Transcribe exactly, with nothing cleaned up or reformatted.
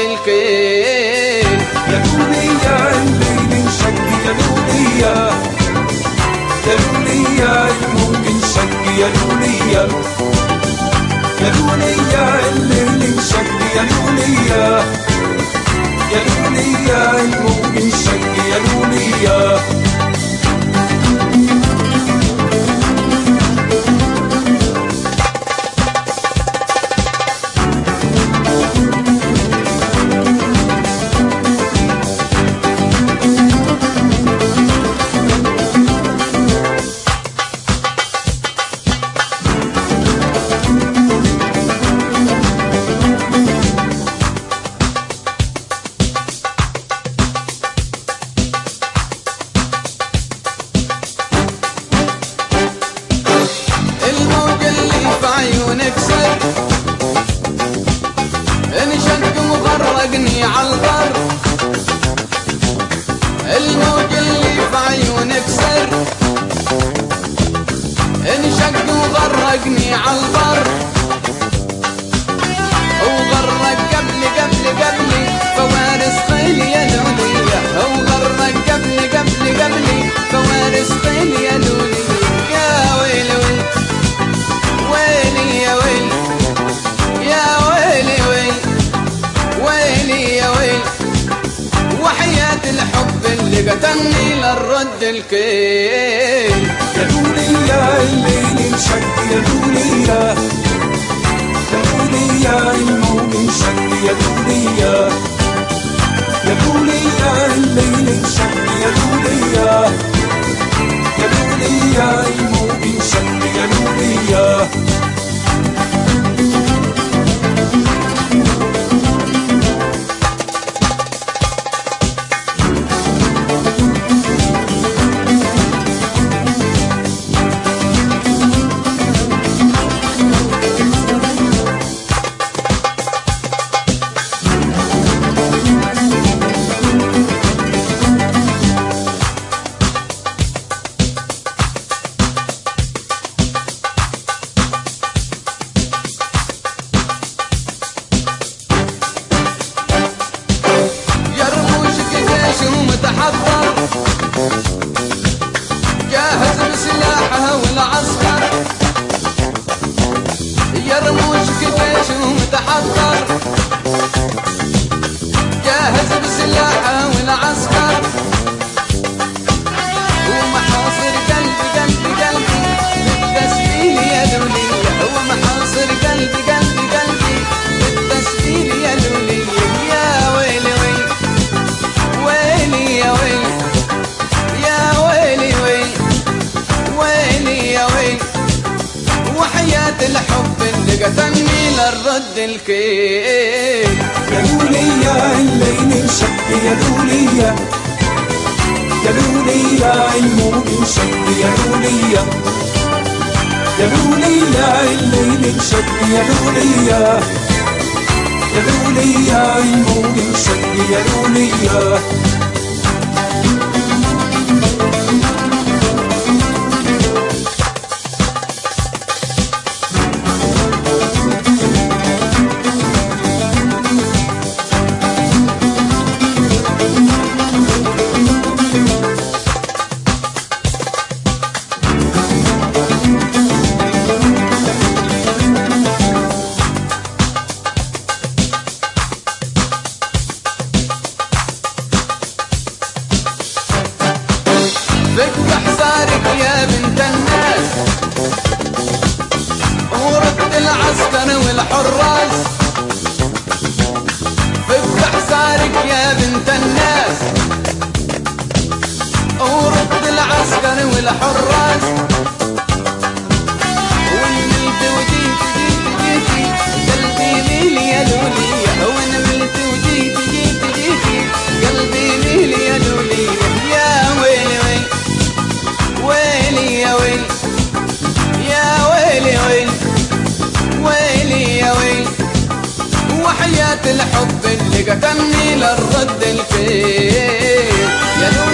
الكيل. يا لوليا الليل انشق يا لوليا، يا لوليا الموج انشق يا لوليا، يا لوليا الليل انشق يا لوليا، يا لوليا الموج انشق يا لوليا. عيونك سر انشق وغرقني عالبر، الموج اللي في عيونك سر انشق وغرقني عالبر، وغرق قبلي قبلي قبلي فوارس خيلي يا لوليا، وغرق قبلي قبلي قبلي فوارس خيلي يا لوليا. يا ويلي ويلي يا ويلي يا ويلي ويلي ويلي يا ويلي، وحياة الحب اللي قتلني للرد الكيل. يا لوليا الليل انشق يا لوليا، يا لوليا الموج انشق يا لوليا، يا لوليا الليل انشق يا لوليا، يا لوليا الموج انشق يا لوليا. متحضر جاهز بسلاحه والعسكر، يرموشك جيش ومتحضر جاهز بسلاحه والعسكر، ومحاصر قلبي قلبي قلبي بالتسبيل يا لوليا، ومحاصر قلبي قلبي قلبي بالتسبيل يا لوليا. يا ويلي ويلي ويلي يا ويلي يا ويلي ويلي ويلي يا ويلي، وحياة الحب اللي قتلني للرد الكيل. يا لوليا الليل انشق يا لوليا، يا لوليا الموج انشق يا لوليا، يا لوليا الليل انشق يا لوليا، يا لوليا الموج انشق يا لوليا. فك حصارك يا بنت الناس، ورد العسكر والحراس، فك حصارك يا بنت الناس، ورد العسكر والحراس، ونملت وجيت جيت جيتي قلبي ليلي يا لوليا، ونملت وجيت جيت جيتي قلبي ليلي يا لوليا. يا ويلي ويلي يا ويلي يا ويلي ويلي ويلي يا ويلي، وحياة الحب اللي قتلني للرد الكيل. يا